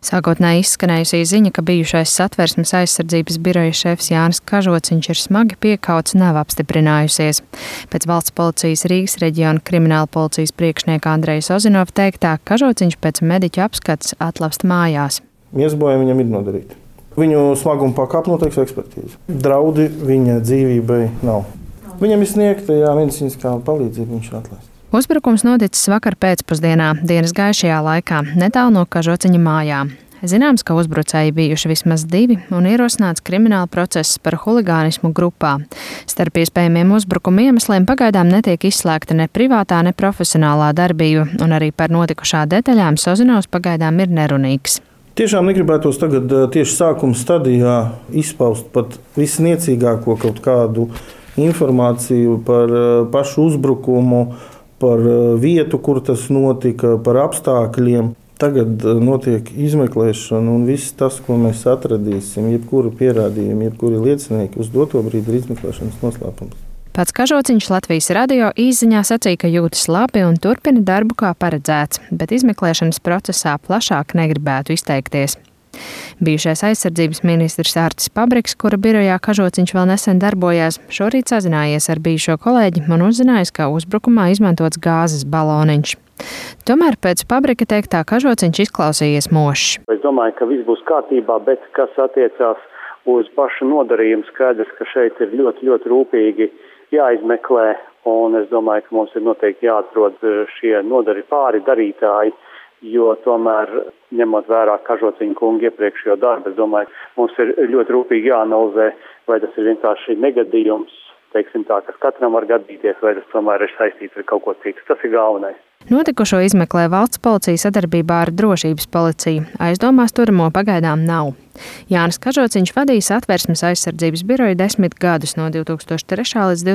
Sākotnēji izskanējusī ziņa, ka bijušais Satversmes aizsardzības biroja šefs Jānis Kažociņš ir smagi piekauts, nav apstiprinājusies. Pēc valsts policijas Rīgas reģiona krimināla policijas priekšnieka Andreja Sozinova teiktā, Kažociņš pēc mediķa apskats atlapst mājās. Iesbojumi viņam ir nodarīti. Viņu smagumu pakāp noteiks ekspertīze. Draudi viņa dzīvībai nav. Viņam ir sniegta medicīniskā palīdzība, viņš ir atlaists. Uzbrukums noticis vakar pēcpusdienā, dienas gaišajā laikā, netālu no Kažociņa mājām. Zināms, ka uzbrucēji bijuši vismaz 2 un ierosināts krimināla process par huligānismu grupā. Starp iespējamiem uzbrukuma iemesliem pagaidām netiek izslēgta ne privātā, ne profesionālā darbība, un arī par notikušā detaļām Sozinovs pagaidām ir nerunīgs. Tiešām negribētos tagad tieši sākuma stadijā izpaust pat visniecīgāko kaut kādu informāciju par pašu uzbrukumu, par vietu, kur tas notika, par apstākļiem. Tagad notiek izmeklēšana, un viss tas, ko mēs atradīsim, jebkura pierādījuma, jebkuri liecinieki, uz doto brīdi ir izmeklēšanas noslēpums. Pats Kažociņš Latvijas radio īsziņā sacīja, ka jūtas labi un turpina darbu kā paredzēts, bet izmeklēšanas procesā plašāk negribētu izteikties. Bijušais aizsardzības ministrs Artis Pabriks, kura birojā Kažociņš vēl nesen darbojās, šorīt sazinājies ar bijušo kolēģi un uzzinājis, ka uzbrukumā izmantots gāzes baloniņš. Tomēr pēc Pabrika teiktā Kažociņš izklausījies mošs. Es domāju, ka viss būs kārtībā, bet kas attiecās uz pašu nodarījumu, skaidrs, ka šeit ir ļoti, ļoti rūpīgi jāizmeklē, un es domāju, ka mums ir noteikti jāatrod šie pāri darītāji, jo tomēr, ņemot vērā Kažociņa kunga iepriekšējo darbu, es domāju, mums ir ļoti rūpīgi jāanalizē, vai tas ir vienkārši negadījums, teiksim tā, kas katram var gadīties, vai tas tomēr ir saistīts ar kaut ko citu. Tas ir galvenais. Notikušo izmeklē valsts policija sadarbībā ar drošības policiju. Aizdomās turamo pagaidām nav. Jānis Kažociņš vadīja Satversmes aizsardzības biroju 10 gadus no 2003. līdz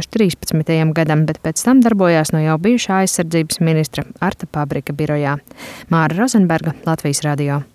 2013. gadam, bet pēc tam darbojās no jau bijušā aizsardzības ministra Arta Pabrika birojā. Māra Rozenberga, Latvijas radio.